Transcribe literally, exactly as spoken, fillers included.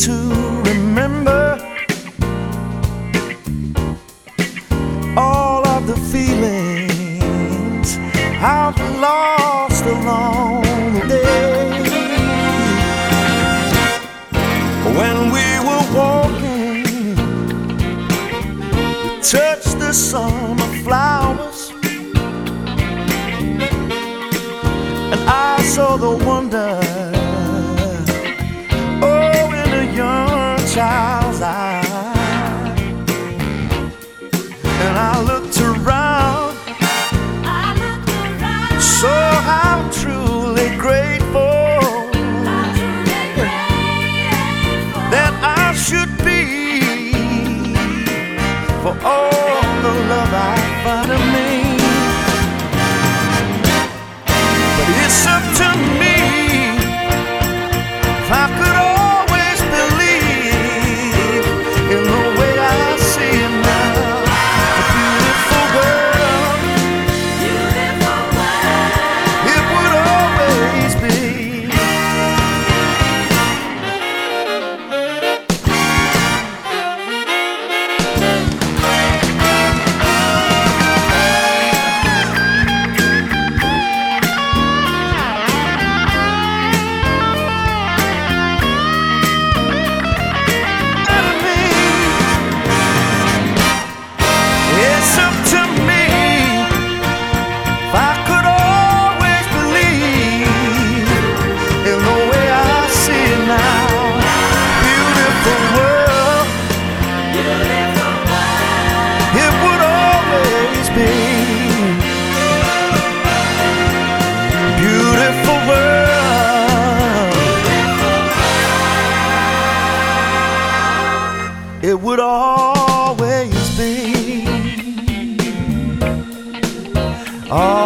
to remember all of the feelings I've lost along the day. When we were walking, we touched the summer flowers, and I saw the wonder, oh, in a young child's eye. And I looked around, I looked around, so how truly grateful I'm truly grateful that I should be for all the love I find in me. But it's up to me if I could always believe in the way I see it now. A beautiful world, beautiful world. it would always be. It's up to me if I could always believe in the way I see it now. Beautiful world, Beautiful world. it would always be. Beautiful world, it would always be. Oh,